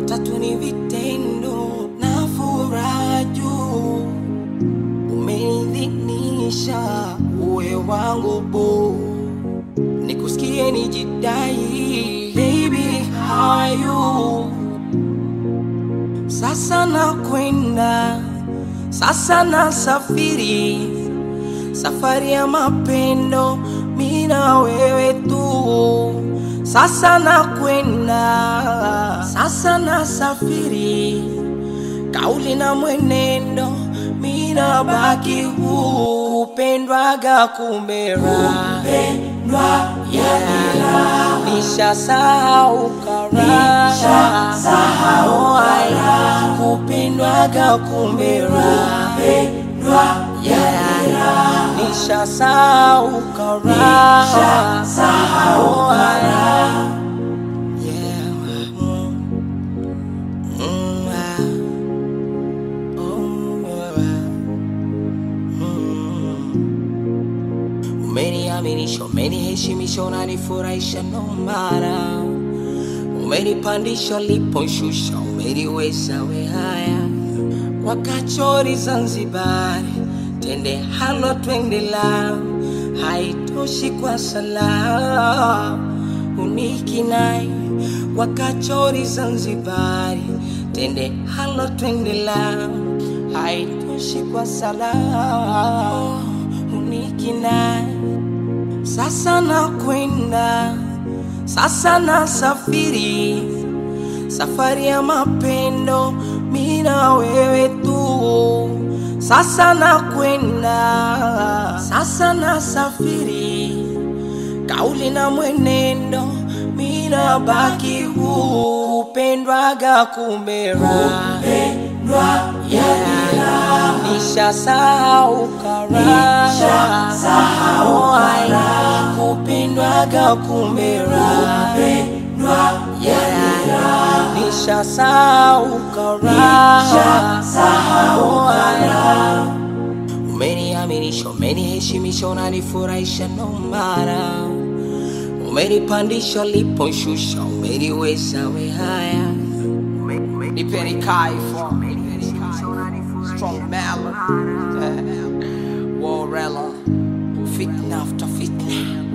watatu ni vitendo na furaha juu. Umenidhinisha uwe wangu boo, nikusikie nijidai. Baby how are you? Sasa nakwenda, sasa nasafiri, safari ya mapendo mimi na wewe tu. Sasa nakwenda, sasa nasafiri, kauli na mwenendo mimi nabaki huu. Kupendwaga kumera, kupendwa yanila, nishasahau kara, nishasahau haya. Kupendwaga kumera, kupendwa yanila, nishasahau kara, nishasahau haya. Umeniaminisha, umeniheshimisha, unanifurahisha no mara. Umenipandisha uliponishusha, umeniweza we haya. Wakachori Zanzibar, tende halo twende la, haitoshi kwa sala unikinai. Wakachori Zanzibar, tende halo twende la, haitoshi kwa sala unikinai. Sasa nakwenda, sasa nasafiri, safari ya mapendo mimi na wewe tu. Sasa nakwenda, sasa nasafiri, kauli na mwenendo mimi nabaki huu. Kupendwaga kumera, kupendwa yanila, nishasahau kara, nishasahau haya. Kupendwaga kumera, kupendwa yanila, nishasahau kara, nishasahau haya. Umeniaminisha, umeniheshimisha, unanifurahisha no mara. Umenipandisha uliponishusha, umeniweza we haya. Nipeni kaifo, Strong Melon, Warella, fitna after fitna.